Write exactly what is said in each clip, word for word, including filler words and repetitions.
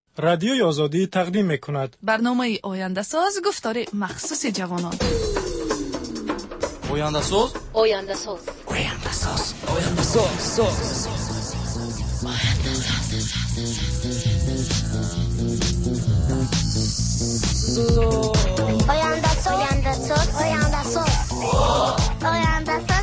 رادیوی آزادی تقدیم می‌کند. برنامه آینده ساز گفتار مخصوص جوانان. آینده ساز آینده ساز آینده ساز آینده ساز آینده ساز آینده ساز آینده ساز آینده ساز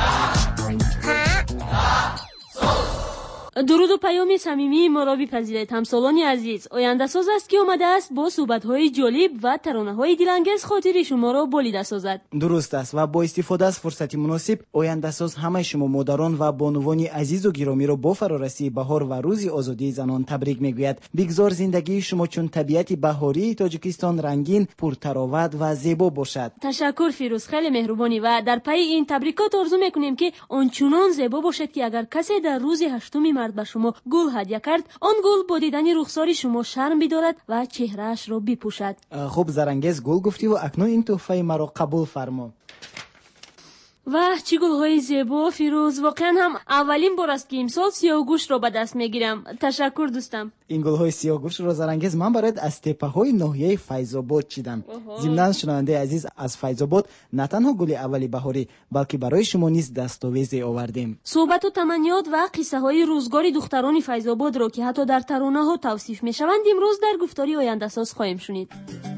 درود و پیام صمیمی ما را بپذیرید همسالان عزیز. آینده ساز است که آمده است با صحبت‌های جالب و ترانه‌های دلانگیز خاطر شما را بریده سازد. درست است و با استفاده از فرصت مناسب آینده ساز همه شما مادران و بانوان عزیز و گرامی را با فرارسی بهار و روز آزادی زنان تبریک میگوید. بگذار زندگی شما چون طبیعت بهاری تاجیکستان رنگین، پرتراوت و زیبا باشد. تشکر فیروز، خیلی مهربانی و در پی این تبریکات آرزو میکنیم که آنچنان زیبا باشد که اگر کسی در روز هشتم به شما گل هدیه کرد، آن گل با دیدن رخسار شما شرم بدارد و چهرهش را بپوشد. خوب زرنگیز گل گفتی و اکنون این تحفه مرا قبول فرما. و چه گل‌های زیبا فیروز، واقعا هم اولین بار است که امسال سیاه‌گوش را به دست میگیرم. تشکر دوستم. این گل‌های سیاه‌گوش را زرنگیز من برات از تپه‌های ناحیه فیض‌آباد چیدم. ضمناً شنونده عزیز از فیض‌آباد نه تنها گل اولی بهاری بلکه برای شما نیز دستاویزی آوردیم. صحبت و تمنیات و قصه‌های روزگار دختران فیض‌آباد را که حتی در ترانه‌ها توصیف می‌شوند امروز در گفتاری آینده ساز خواهیم شنید.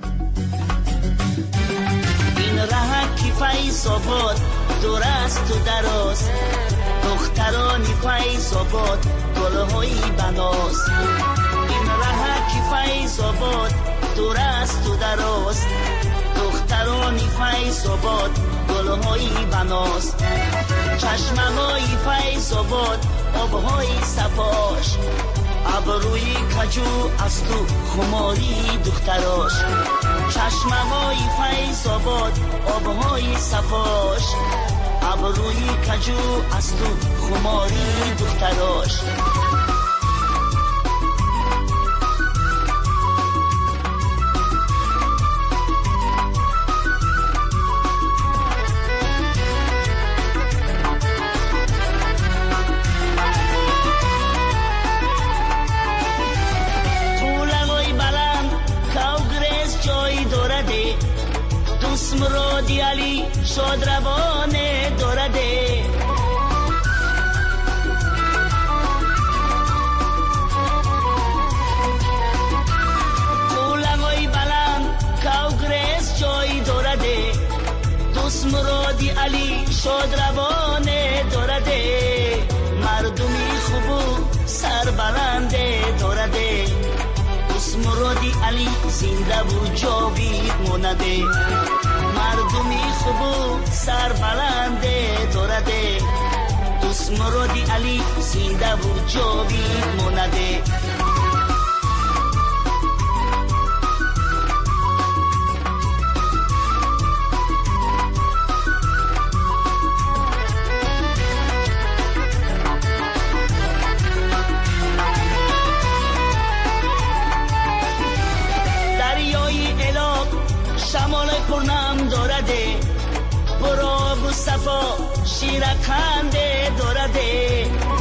این راه کی فیض‌آباد دور است و دراز، دختران فیض‌آباد گل‌های بناز. این راه کی فیض‌آباد دور است و دراز، دختران فیض‌آباد گل‌های بناز. چشمه‌های فیض‌آباد آب‌های صفاش، ابروی کجو از تو خماری دختراش. چشمه‌های فیض‌آباد آب‌های صفاش، ابروی کجو از تو خماری دختراش. مرادی علی شاد روانه دورده. کولمای بلند کاوگرس جای دورده، دوست مرادی علی شاد روانه دورده. مردمی خوبو سر بلنده دورده، دوست مرادی علی زنده و جاوید مونده. مردمی خوبو سر بلنده دورده، دوست مرادی علی زنده و جاوید مونده. دریای الاق شمال پرنم دورده، براب و صفا شیرکنده دورده.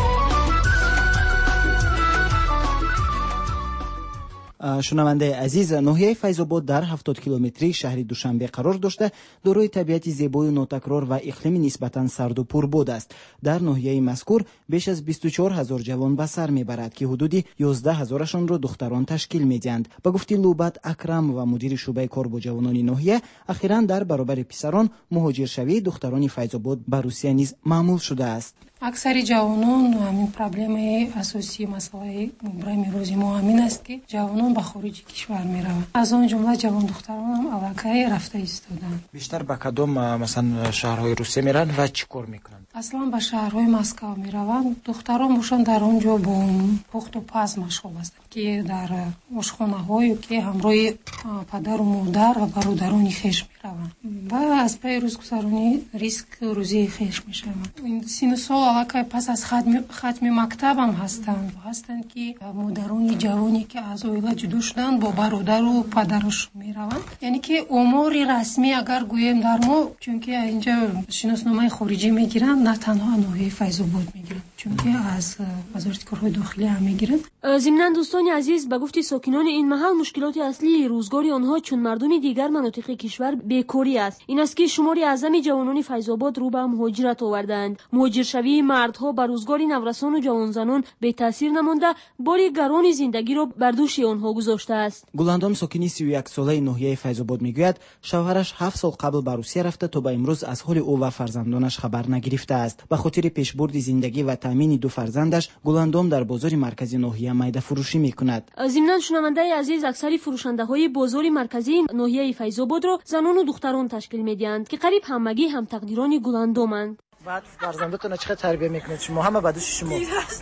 شنونده عزیز، ناحیه فیض‌آباد در هفتاد کیلومتری شهر دوشنبه قرار داشته دارای طبیعت زیبای و نوتکرار و اقلیم نسبتاً سرد و پرباد است. در ناحیه مذکور بیش از بیست و چهار هزار جوان به سر میبرد که حدود یازده هزارشان را دختران تشکیل میدهند. به گفته لوبت اکرم و مدیر شعبه کار با جوانان ناحیه، اخیراً در برابر پسران مهاجرشوی دختران فیض‌آباد به روسیه نیز معمول شده است. اکثر جوانان همین پرابلم اساسی مسئله برای روزی ما همین است که جوانان به خارج کشور میروند. از آن جمله جوان دختران هم الکی رفته ایستادند. بیشتر به کدام مثلا شهرهای روسیه میرن و چی کار میکنند؟ اصلا به شهرهای مسکو میروند. دختران باشن در آنجا با پخت و پز مشغول هستند که در آشخانه هایی که همراه پدر و مادر و برادران خویش میروند. و از پی روزگذرانی ریسک روزی خیش میشم. این سین سال علاقه پس از ختم ختم مکتبم هستند هستند که مادران جوانی که از اویلا جدا شدن با برادر و پدرش میروند. یعنی که امور رسمی اگر گویم در ما، چون که اینجا شناسنامه خارجی میگیرن، نه تنها ناحیه فیض آباد میگیرن، چون که از وزارت کارهای داخلی هم میگیرن. ضمن دوستان عزیز، به گفت ساکنان این محل مشکلات اصلی روزگاری آنها چون مردم دیگر مناطق کشور بیکاری است. این است که شماری اعظمی جوانان فیض آباد رو به مهاجرت آوردند. مهاجرشوی مردها بر روزگاری نورسان و جوانزنان بی تاثیر نمانده، باری گران زندگی را بر دوش آنها گذاشته است. گلندام ساکنی سی و یک ساله ناحیه فیض آباد میگوید شوهرش هفت سال قبل به روسیه رفته تا به امروز از حال او و فرزندانش خبر نگرفته است. به خاطر پیشبرد زندگی و تامین دو فرزندش، گلندام در بازار مرکزی ناحیه میده فروشی میکند. ضمن شنونده عزیز، اکثر فروشنده های بازار مرکزی ناحیه فیض آباد را زنان و دختران تشکیل میدهند که قریب همگی هم تقدیران گلندامند. بعد فرزندتون چقدر تربیت میکنید شما؟ همه بعدش شما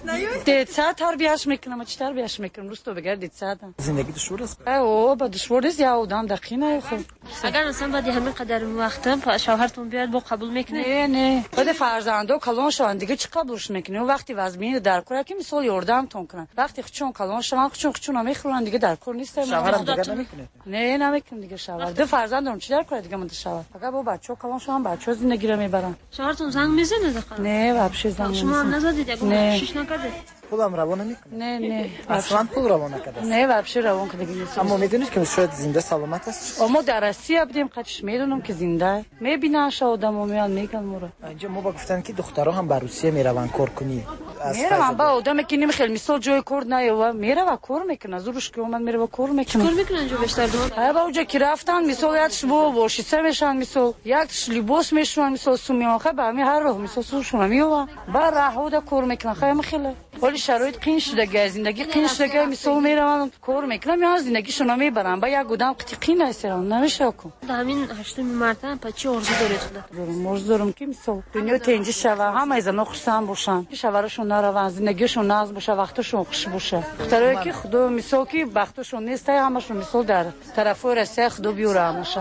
دید ساعت تربیتش میکنم. چه تربیتش میکنم؟ روز تو بگردید ساعت زندگی دشوار است. اوه با دشوار است یا اودان دقیقه خوب. اگر مثلا بعد همین قدر وقت شوهرتون بیاد با قبول میکنه؟ نه نه بعد فرزندو کلان شون دیگه چی قبولش میکنه؟ وقتی وزمین در کار که مثال یاردمتون کنن، وقتی چون کلان شون چون چون میخورن دیگه در کار نیست. شوهرم دیگه نمیکنه. نه نمیکنه دیگه شوهر. دو فرزندم چی در کار دیگه من شوهر. فقط با بچه‌ها کلان شون بچه‌ها زندگی رو میبرن. شوهرتون زنگ میزنه داخل؟ نه واپس زنگ شما هم نزدید یا کوشش نکردید؟ پولم روان نمیکنه. نه نه اصلا پول روان نکرده. نه واپس روان کرده نیست. اما میدونید که شاید زنده سلامت است. اما در آسیا بودیم قدش میدونم که زنده میبینن آدمو میان میگن مورا. اینجا ما با گفتن که دخترها هم به روسیه میرون کار کنی. میروان با آدمی که نمیخیل مثال جای کار نه میره کار میکنه. زورش که اومد میره کار میکنه. کار میکنن جو بیشتر دو. ها با اونجا که رفتن مثال یادش بو باشیسه میشن مثال یکش لباس میشون مثال سومیاخه به همین هر راه مثال سوشون میوه با راهودا کار میکنن. خیلی خیلی ولی شرایط قین شده، زندگی قین شده، مثال میروان کار میکنن یا زندگیشون میبرن با یک گودام قتی قین هستن نمیشه کو. همین هشتم مارت پس چی آرزو دارید خدا؟ آرزو دارم که مثال دنیا تنجی شوه، همه از ما خوشحال باشن، شوهرشون نروان، زندگیشون ناز باشه، وقتشون خوش باشه. دخترایی که خدا مثال که وقتشون نیست همشون مثال در طرفای رسه خدا بیاره همشه.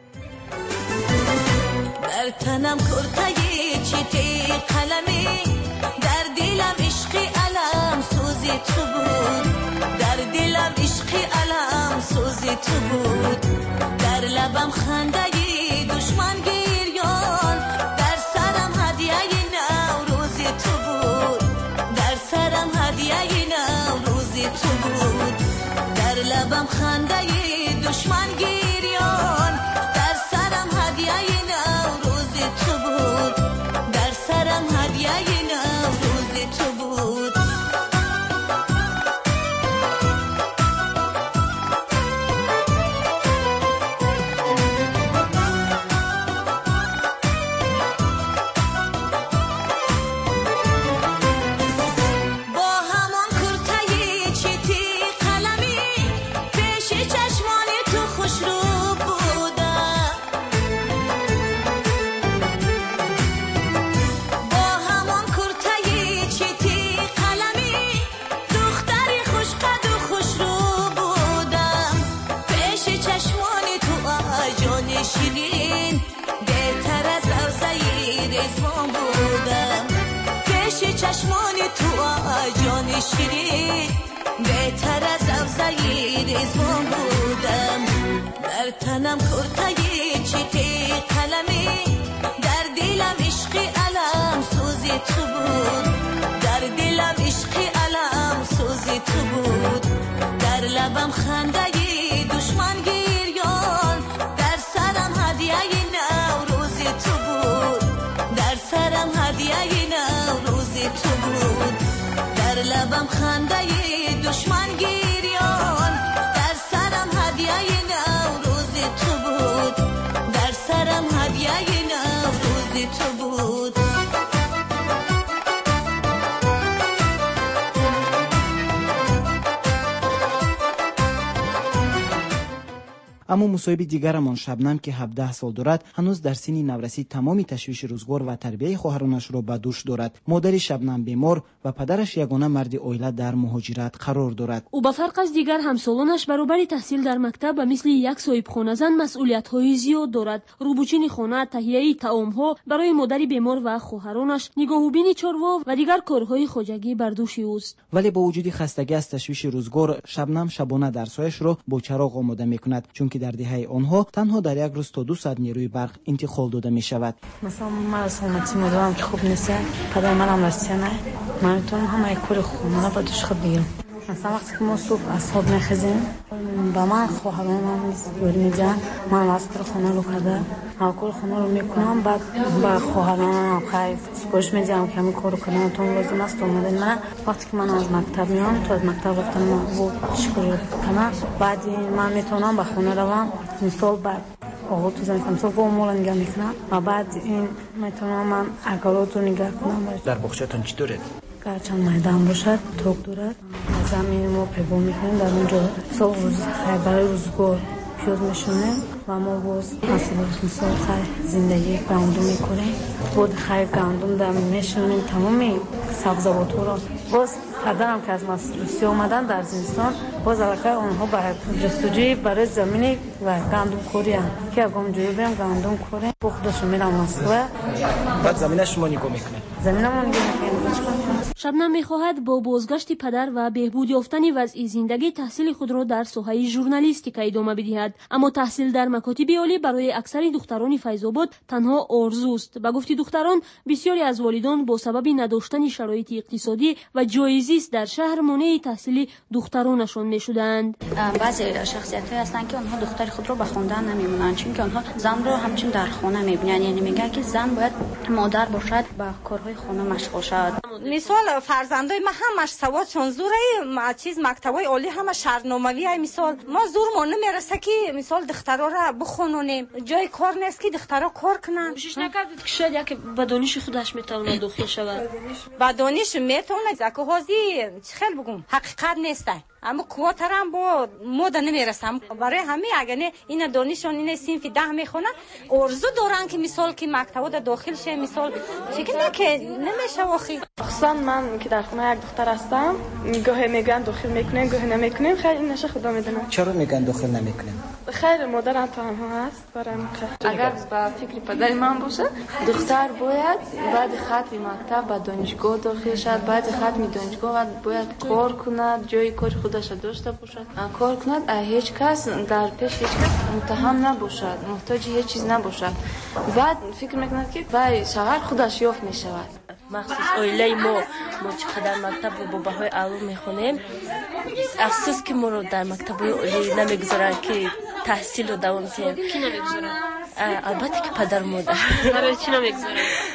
در تنم کرتای چیتی قلمی، در دلم عشقی علم سوزی تو بود، در دلم عشقی علم سوزی تو بود، در لبم خندگی دشمن گریان، در سرم هدیه نوروزی تو بود، در سرم هدیه نوروزی تو بود، در لبم خندگی دشمن گریان، در سرم هدیه نوروزی تو بود، در سرم هدیه نوروزی تو بود. شیرین بهتر از روزای رزوان بودم، پیش چشمان تو جان شیرین بهتر از روزای رزوان بودم، در تنم کرتای چیتی قلمی، در دلم عشقی علم سوزی تو بود، در دلم عشقی علم سوزی تو بود، در لبم خندگی دشمن گریان، در سرم هدیه نوروزی تو بود، در سرم هدیه نوروزی تو بود، در لبم خندگی دشمن گریان، در سرم هدیه نوروزی تو بود، در سرم هدیه نوروزی تو بود. اما مصاحب دیگرمان شبنم که هفده سال دارد هنوز در سن نورسی تمام تشویش روزگار و تربیت خواهرانش را به دوش دارد. مادر شبنم بیمار و پدرش یگانه مرد عائله در مهاجرت قرار دارد. او به فرق از دیگر همسالانش برابر تحصیل در مکتب و مثل یک صاحب خانه زن مسئولیت‌های زیاد دارد. روبوچین خانه، تهیه طعام‌ها برای مادر بیمار و خواهرانش، نگاهوبین چاروا و دیگر کارهای خواجگی بر دوش اوست. ولی با وجود خستگی از تشویش روزگار، شبنم شبانه درس‌هایش را با چراغ آماده می‌کند، چون که در دهه آنها تنها در یک روز تا دو ساعت نیروی برق انتقال داده می‌شود. مثلا من از سلامتی مادرم که خوب نیست، پدر منم راستی نه، من میتونم همه کار خونه با دوش خود بگیرم. مثلا وقتی که ما صبح از خواب میخزیم با من خواهرانم یاری میدن، من از کار خونه رو کرده کار خونه رو میکنم، بعد با خواهرانم خیلی سپارش میدم که همین کار رو کنم تا لازم است اومدن. من وقتی که من از مکتب میام تا از مکتب رفتم و چیکار کنم، بعد من میتونم به خونه روم مثال بعد آقا تو زمین مثال با مولا نگاه میکنم و بعد این میتونم من اگرات رو نگاه کنم. در باغچه‌تون چطوره؟ چند میدان باشد توک دارد، زمین ما پیگو میکنیم در اونجا سال روز خیلی برای روزگار پیاز میشونیم و ما باز مثلا خیلی زندگی گندم میکنیم، بود خیلی گندم در میشونیم تمامی سبزوات را. باز پدرم که از روسیه اومدن در زمستان باز علاقه اونها برای جستجوی برای زمینی و گندم کوری هم که اگم جوی بریم گندم کوری با خودشون میرم مسکوه. بعد زمینه شما نگاه میکنه؟ زمینه ما نگاه میکنیم. شبنم می‌خواهد با بازگشت پدر و بهبود یافتن وضع زندگی تحصیل خود را در ساحه ژورنالیستیک ادامه بدهد، اما تحصیل در مکاتب عالی برای اکثر دختران فیض‌آباد تنها آرزوست. به گفته دختران، بسیاری از والدان با سبب نداشتن شرایط اقتصادی و جای زیست در شهر مانع تحصیل دخترانشان می‌شدند. بعضی شخصیت‌ها هستند که آنها دختر خود را به خواندن نمی‌مونند، چون که آنها زن را همچنین در خانه می‌بینند، یعنی میگن که زن باید مادر باشد، به کارهای خانه مشغول شود. مثال فرزندای ما همش سواد چون زوره چیز مکتبای عالی همه شهرناموی، مثال ما زور ما نمیرسه که مثال دخترا را بخونونیم، جای کار نیست که دخترا کار کنن. کوشش نکردید که شاید یک به دانش خودش میتونه داخل شود؟ با دانش میتونه زکه هازی خیلی بگم حقیقت نیست، اما کواتر هم با مود نمیرسم. برای همه اگه این دانشون این صنف ده میخونن ارزو دارن که مثال که مکتب داخل شه، مثال چیکه نه که نمیشه واخی. خصوصا من که در خونه یک دختر هستم، گاهی میگن داخل میکنیم گاهی نمیکنیم، خیلی این نشه خدا میدونه. چرا میگن داخل نمیکنیم؟ خیلی مادرم تنها هست برام. اگر با فکر پدر من باشه دختر باید بعد ختم مکتب به دانشگاه داخل شد، بعد ختم دانشگاه باید کار کند، جای کار خودش داشته باشد، کار کند، هیچ کس در پیش هیچ کس متهم نباشد، محتاج هیچ چیز نباشد. بعد فکر میکند که وای شغل خودش یافت میشود. مخصوص عائله ما ما چقدر مکتب رو با بهای عالی میخونیم، افسوس که ما رو در مکتب عالی نمیگذارن که تحصیل رو دوام کنیم. کی نمیگذارن؟ البته که پدر مادر. برای چی نمیگذارن؟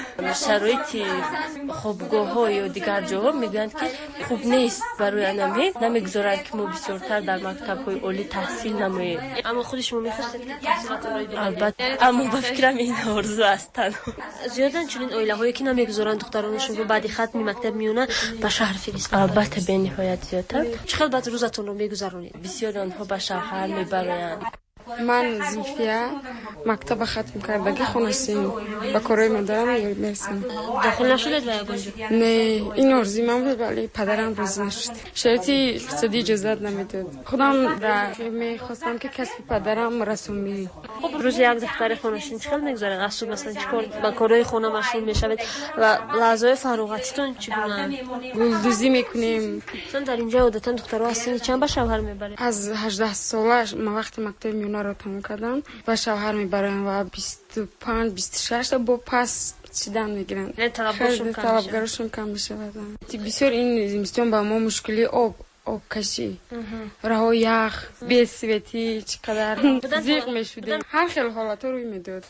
شرایط خوابگاه ها یا دیگر جاها میگن که خوب نیست، برای انمی نمیگذارن که ما بسیارتر در مکتب های عالی تحصیل نماییم. اما خودش ما میخواستید که تحصیلات رو ادامه البته اما به فکرم این آرزو هستن. زیادن چنین عائله هایی که نمیگذارن دخترانشون رو بعد ختم مکتب میونن به شهر فرستن. البته به نهایت زیادتر. چقدر بعد روزتون رو میگذرونید؟ بسیار آنها به شهر میبرند. من زلفیه مکتب ختم کردگی خونستیم با کارهای مادرم یاری میرسیم. داخل نشدید و یگانجا؟ نه این آرزوی من بود ولی پدرم راضی نشد، شرایطی اقتصادی اجازت نمیداد. خودم را میخواستم که کسب پدرم رسومی. خب روز یک دختر خونشین چقدر میگذارن؟ از صبح مثلا چیکار با کارهای خونه مشغول میشوید و لحظه‌های فراغتتون چگونه؟ گلدوزی میکنیم. مثلا در اینجا عادتا دخترها از سن چند به شوهر میبرن؟ از هجده سالش ما وقتی مکتب میونه رو تموم کردن و شوهر میبرن و بیست و پنج بیست و شش تا با پس چیدن میگیرن. نه طلبگارشون کم میشه. طلبگارشون کم میشه. بسیار این زمستون با ما مشکلی آب آب کشی راه یخ بی‌سویتی چقدر زیق میشدیم. هر خیلی حالات روی میداد.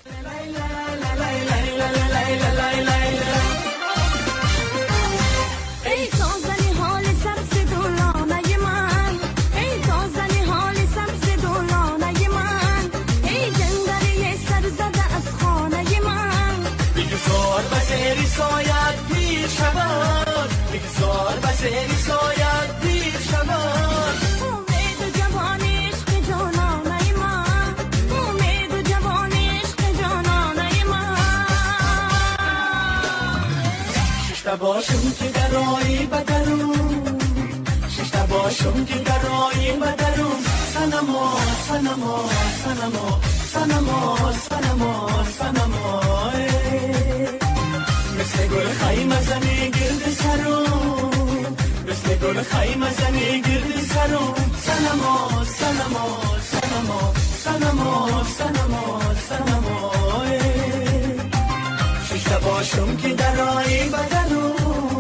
بسری سایت پیر شود، بگذار بسری سایت پیر شود. امید و جوانیش که جانانه من، باشم که در رای بدرون شش باشم که در رای بدرون سنما سنما سنما سنما سنما سنما مثل گل خیمه زنی گرد سرون مثل گل خیمه زنی گرد سرون سنما سنما سنما سنما سنما سنما شش باشم که در رای بدرون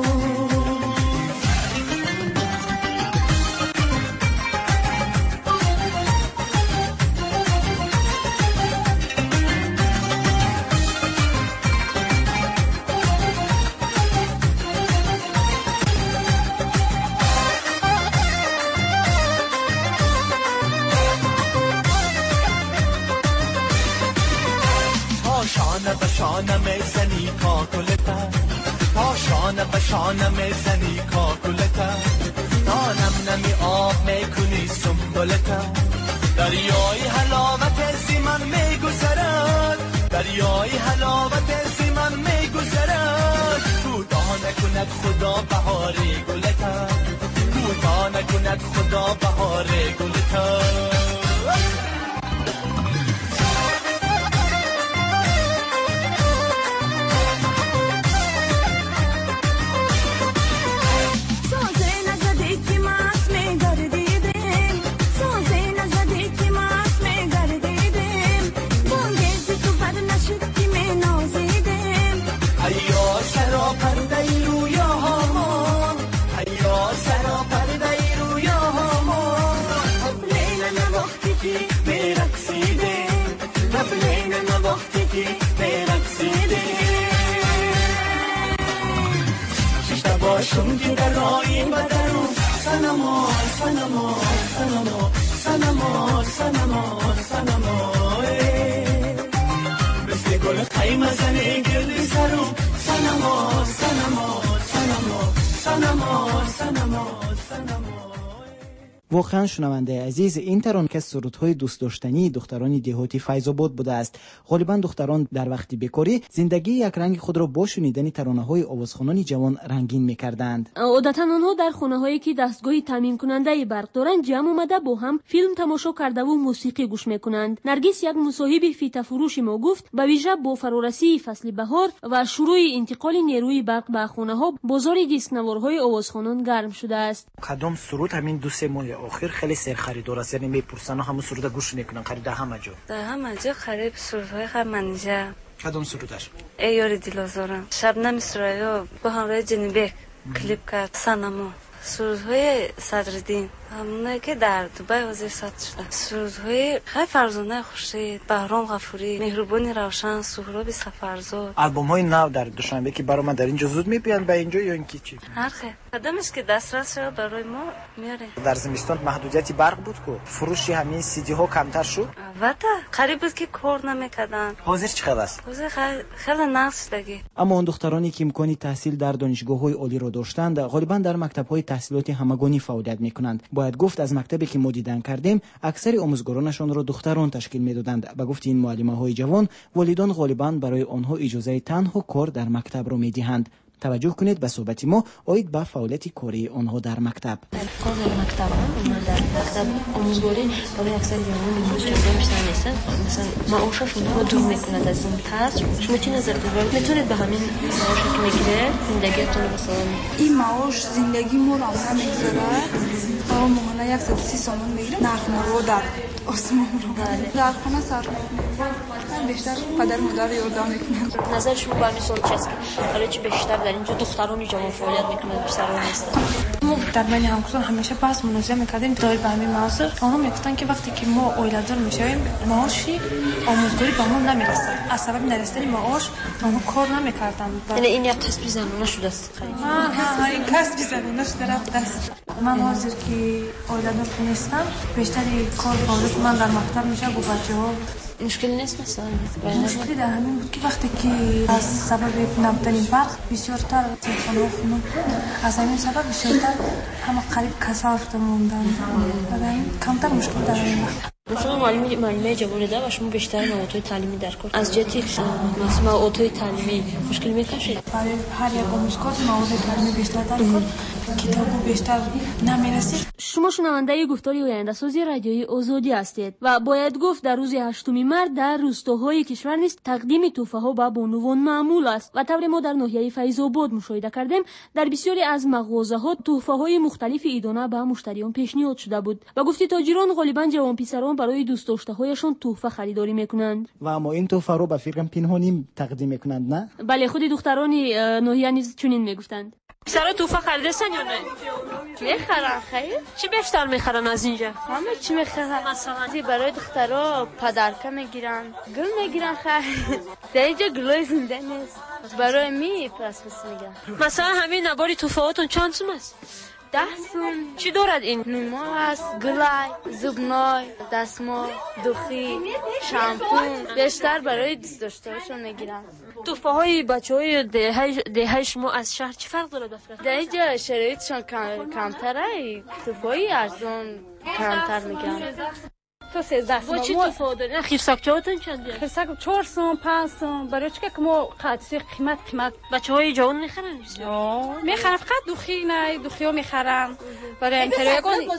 شانه میزنی کاکلتا تا شانه به شانه میزنی کاکلتا تا نم نمی آب میکنی سنبلتا دریای حلاوت زیمن میگذرد دریای حلاوت زیمن میگذرد کوتاه نکند خدا بهار گلتا کوتاه نکند خدا بهار گلتا باشم که در رای بدرون سنما سنما سنما سنما سنما سنما مثل گل خیمه زنی گرد سرون سنما سنما سنما سنما سنما سنما واقعا شنونده عزیز، این ترانه که سرودهای دوست داشتنی دختران دهاتی فیض آباد بوده است. غالبا دختران در وقت بیکاری زندگی یک رنگ خود را با شنیدن ترانه‌های آوازخوانان جوان رنگین می‌کردند. عادتاً آنها در خانه‌هایی که دستگاه تامین کننده برق دارند جمع آمده با هم فیلم تماشا کرده و موسیقی گوش می‌کنند. نرگس یک مصاحبه فیته فروش ما گفت به ویژه با فرارسی فصل بهار و شروع انتقال نیروی برق به خانه‌ها بازار دیسک نوارهای آوازخوانان گرم شده است. کدام سرود همین دو سه ماه آخر خیلی سر خریدار است، یعنی میپرسن و همون سرود گوش میکنن خرید همه جا در همه جا خرید سرودهای خمنیجه. کدام سرودش؟ ای یاری دلازارم، شبنم سرایا با همراه جنیبک کلیپ کرد سنما. سرودهای صدرالدین همونه که در دبی وزیر ساعت شده. سرودهای خیلی فرزانه خورشید، بهرام غفوری، مهربانی روشن، سهراب سفرزاد. آلبوم های نو در دوشنبه که برای من در اینجا زود میپیان به اینجا یا اینکه چی؟ هر خیلی قدمش که دسترس شد برای ما میاره. در زمستان محدودیتی برق بود که فروش همین سی دی ها کمتر شد. البته قریب بود که کار نمیکردن. حاضر چقدر است؟ حاضر خیلی خیلی نقص بگی. اما اون دخترانی که امکانی تحصیل در دانشگاه‌های عالی را داشتند غالبا در مکتب‌های تحصیلات همگانی فعالیت می‌کنند. باید گفت از مکتبی که ما دیدن کردیم اکثر آموزگارانشان را دختران تشکیل می‌دادند. به گفت این معلمه‌های جوان والدان غالبا برای آنها اجازه تنها کار در مکتب را می‌دهند. توجه کنید به صحبت ما آید به فعالیت کاری آنها در مکتب. کار در مکتب من در مکتب آموزگاری برای اکثر جوانان امروز چندان بیشتر نیستن. مثلا معاششون رو دور میکنند از این تاس. شما چی نظر دارید؟ میتونید به همین معاشی که میگیره زندگیتون مثلا این معاش زندگی ما را نمیگذاره. تا ماهانه صد و سی سومون میگیره. نرخ رو در آسمان رو در خانه سر بیشتر پدر مادر یاردان میکنند. نظر شما برای مثال چیست که برای چی بیشتر در اینجا دختران جوان فعالیت میکنند بیشتر نیستن؟ ما در بین همکاران همیشه بحث مناظره میکردیم در به همین موضوع. آنها میگفتن که وقتی که ما اویلادار میشویم معاشی آموزگاری به ما نمیرسه. از سبب نرسیدن معاش آنها کار نمیکردن. یعنی این یک کسب زنانه شده است. ها ها این کسب زنانه شده رفته است. من حاضر که خانواده‌دار که نیستم بیشتری کار فعالیت من در مکتب میشه با بچه‌ها. مشکل نیست مثلا مشکلی در همین بود که وقتی که از سبب نبودن برق بسیارتر تلفن خونم از همین سبب بسیارتر همه قریب کثافت موندن برای کمتر مشکل در همین وقت. شما معلم معلمه جوانی ده و شما بیشتر موضوع تعلیمی در کار از جهتی مثلا موضوع تعلیمی مشکل میکشید برای هر یک آموزگار موضوع تعلیمی بیشتر در کار کتابو بیشتر نمیرسید. شما شنونده گفتاری آینده سازی رادیویی آزادی هستید و باید گفت در روز هشتم مارس در روستاهای کشور نیز تقدیم تحفه‌ها به بانوان معمول است و طور ما در ناحیه فیض آباد مشاهده کردیم در بسیاری از مغازه‌ها تحفه‌های مختلف ایدانه به مشتریان پیشنهاد شده بود و گفتی تاجران غالبا جوان پسران برای دوست داشته‌هایشان تحفه خریداری میکنند. و اما این تحفه رو به فرقم پنهانی تقدیم میکنند نه؟ بله خود دختران ناحیه نیز چنین میگفتند. پسرا توفه خریدن یا نه؟ میخرن خیر؟ چی بیشتر میخرن از اینجا؟ همه چی میخرن. مثلا برای دخترها پدرکه میگیرن، گل میگیرن خیر. در اینجا گلای زنده نیست. برای می پس پس میگن. مثلا همین نباری توفهاتون چند سوم است؟ ده سوم. چی دارد این؟ نیما هست، گلای، زبنای، دستمال، دوخی، شامپون. بیشتر برای دوست داشته‌هاشون میگیرن. توفه های بچه های دهه شما از شهر چی فرق داره بفرق؟ در اینجا شرایطشان کمتره، توفه های ارزان کمتر میگن. تو سیزده سوم. با چی توفه دارین؟ خیرساکچه هاتون چند دیگه؟ خیرساک چهار سوم، پنج سوم. برای چی که ما قدسی قیمت قیمت بچه های جوان میخرن نیست؟ آه میخرن فقط دوخی نه دوخی ها میخرن. برای اینطوری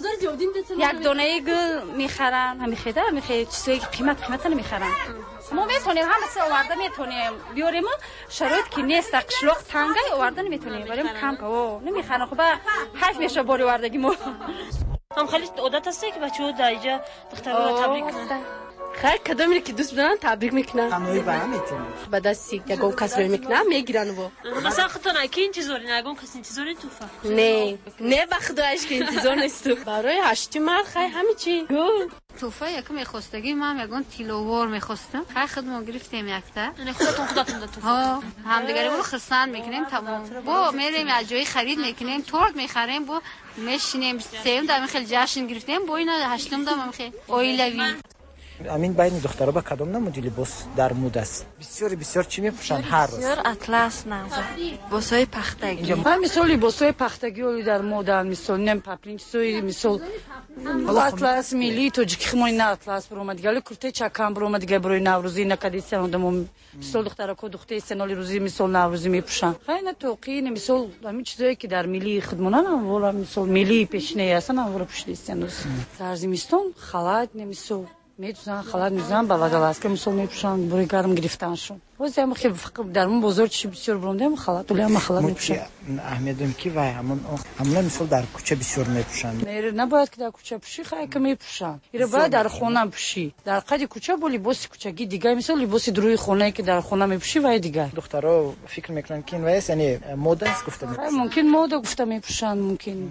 یک دانه گل میخرن همین خیده میخرن چیزایی که قیمت قیمت نمیخرن. ما میتونیم همه سه آورده میتونیم بیاریم شرایط که نیست قشلاق تنگه آورده نمیتونیم بریم کم که او نمیخرن. خب حیف میشه باری آوردگی ما. هم خیلی عادت هسته که بچه‌ها در اینجا دخترها را تبریک کنن. خیر کدومی که دوست بدن تبریک میکنن. همه به هم میتونن. به دستی یگون کس رو میکنن میگیرن و مثلا خودتون اگه انتظاری نه یگون کس انتظاری توفه. نه نه به خدایش که انتظار نیست. برای هشت مارس خیر همه چی گل. توفه یکم میخواستگی ما یگون تیلوور میخواستم. خیر خودمون گرفتیم یکتا. نه خودتون خودتون داد توفه. ها همدیگری رو خرسان میکنیم تمام. با میریم از جای خرید میکنیم تورت میخریم با میشینیم سیم دام خیلی جشن گرفتیم با اینا هشتم دام خیلی اویلوی. امین بین دخترها با کدام نمودی لباس در مود است؟ بسیار بسیار چی میپوشن هر روز؟ بسیار اطلس نازه لباسای پختگی. هم مثال لباسای پختگی ولی در مدل مثال نم پاپلینگ سوی مثال اطلس ملی توجیکی خموی نه اطلس برام دیگه کرته چکم برام دیگه برای نوروزی نکدی سندم مثال دخترها کو دختری سنالی روزی مثال نوروزی میپوشن. خیلی توقی مثال همین چیزایی که در ملی خدمانن ولی مثال ملی پیشنه هستن ولی پوشیده سنوس. زرزیمستون خالد نمیسو میتونن خالد میزنن بالاگالاس که مثلا میپوشن برای گرم گرفتنشون. واسه خیلی در من بزرگ چی بسیار برام خالد ولی هم خالد میپوشن. اهمیت کی و همون همون مثلا در کوچه بسیار میپوشن. نه نباید که در کوچه پوشی خیلی که میپوشن. اینا باید در خونه پوشی. در قد کوچه با لباس کوچگی دیگه مثلا لباس دروی خونه که در خونه میپوشی و دیگه. دخترها فکر میکنن که این واسه یعنی مد است گفته میشه. ممکن مد گفته میپوشن ممکن.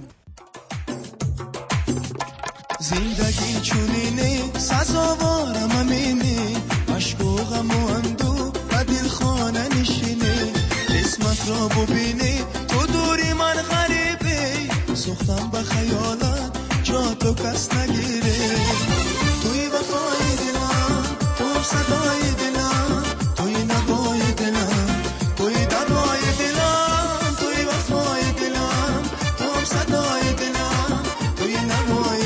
زندگی چونینه سزاوارم همینه عشق و غم و اندو و دل خانه نشینه اسمت را ببینه تو دوری من غریبه سختم به خیالت جا تو کس نگیره توی وفای دلم تو صدای دلم توی نوای دلم توی دوای دلم توی وفای دلم تو صدای دلم توی نوای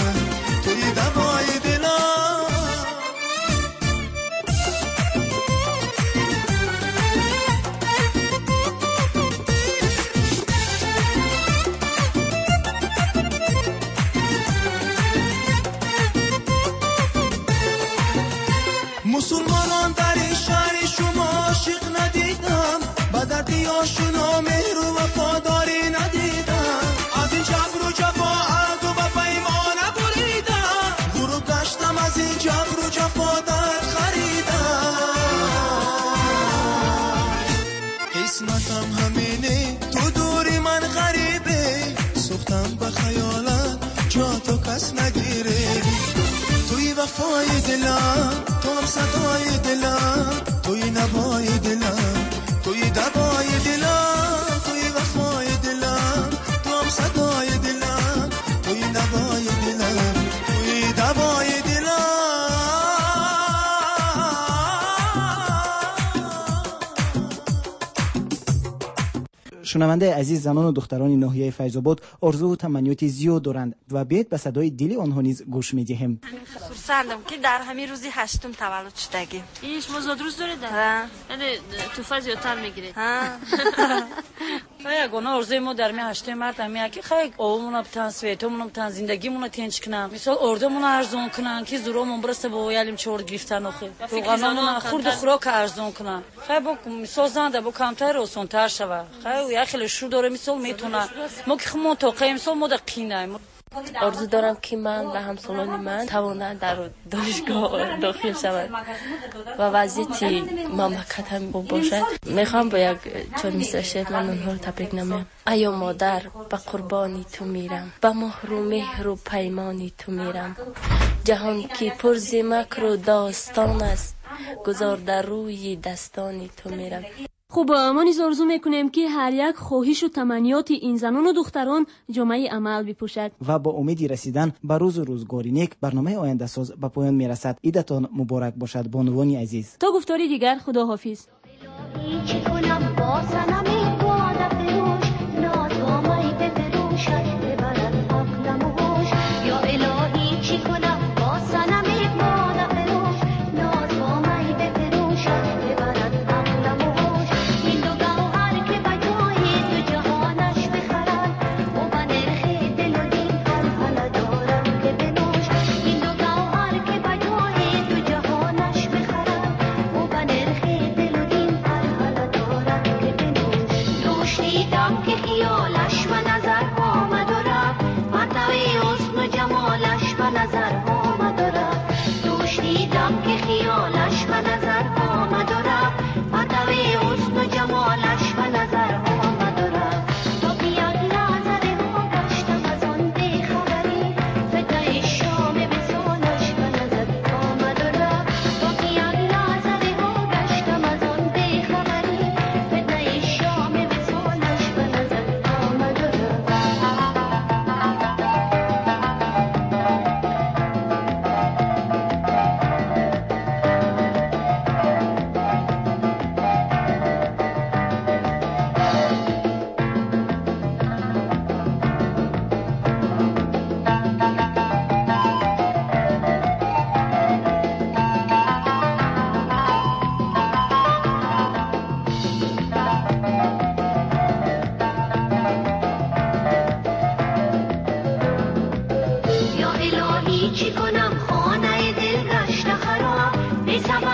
مسلمانان در این شهر شما عاشق ندیدم با دردیاشون مهر و وفاداری ندیدم از این جبر و جفا عهد و پیمان نبریدم غروب داشتم از این جبر و جفا در خریدم قسمتم همینه تو دوری من غریبه سختم به خیالت جا تو کس نگیره توی وفای دلم تو هم صدای دلم توی نوای دلم توی دوای دلم توی وفای دلم تو هم صدای دلم توی نوای شنونده عزیز، زنان و دختران ناحیه فیض آباد آرزو و تمنیات زیاد دارند و بیایید به صدای دل آنها نیز گوش می‌دهیم. خرسندم که در همین روزی هشتم تولد شدگی. ایش مزاد روز داره ده؟ یعنی توفه زیادتر میگیره. ها. خیلی گونه آرزوی ما در می هشتم مرد همیه که خیلی اومون بتن سویتمون بتن زندگیمون تنج کنن. مثلا اردمون ارزون کنن که زورمون برسه با ویالیم چور گرفتن آخه. روغنمون خورد خوراک ارزون کنن. خیلی با مثلا زنده با کمتر روسونتر شود. خیلی یا خیلی شور داره مثلا میتونه. ما که خمون توقعیم مثلا ما دقیقیم. آرزو دارم که من و همسالان من توانند در دانشگاه داخل شود و وضعیت مملکتم خوب باشد. میخوام با یک چون مثل شد من اونها رو تبریک نمیم. ایا مادر، به قربانی تو میرم، به مهر و مهر و پیمانی تو میرم. جهان که پر ز مکر و داستان است، گذار در روی دستانی تو میرم. خب ما نیز آرزو میکنیم که هر یک خواهش و تمنیات این زنان و دختران جامعه عمل بپوشد و با امیدی رسیدن به روز و روزگاری نیک برنامه آینده ساز به پایان میرسد. عیدتان مبارک باشد بانوان عزیز. تا گفتاری دیگر خداحافظ. چی کنم خانه دل گشت خراب بی